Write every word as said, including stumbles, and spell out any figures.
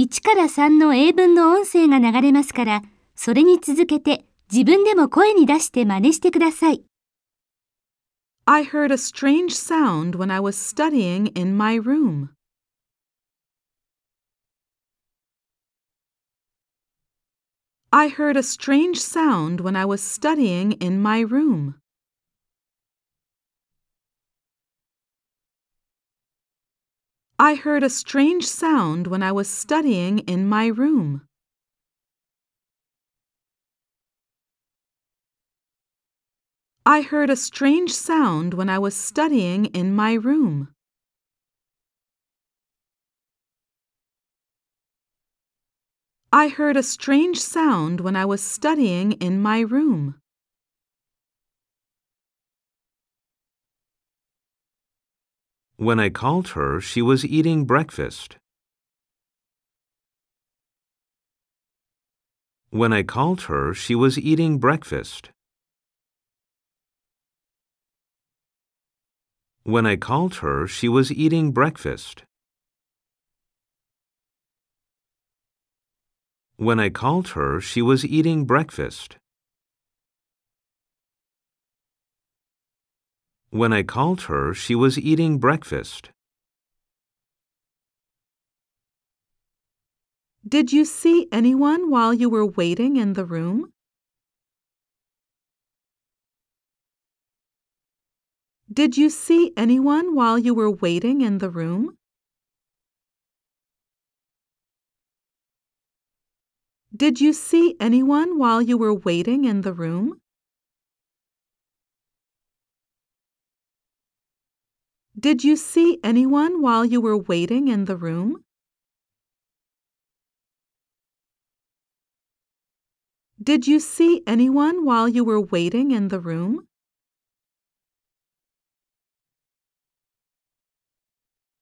いちからさんの英文の音声が流れますから、それに続けて自分でも声に出して真似してください。 I heard a strange sound when I was studying in my room. I heard a strange sound when I was studying in my room. I heard a strange sound when I was studying in my room. I heard a strange sound when I was studying in my room. I heard a strange sound when I was studying in my room. When I called her, she was eating breakfast. When I called her, she was eating breakfast. When I called her, she was eating breakfast. When I called her, she was eating breakfast. When I called her, she was eating breakfast. Did you see anyone while you were waiting in the room? Did you see anyone while you were waiting in the room? Did you see anyone while you were waiting in the room? Did you see anyone while you were waiting in the room? Did you see anyone while you were waiting in the room?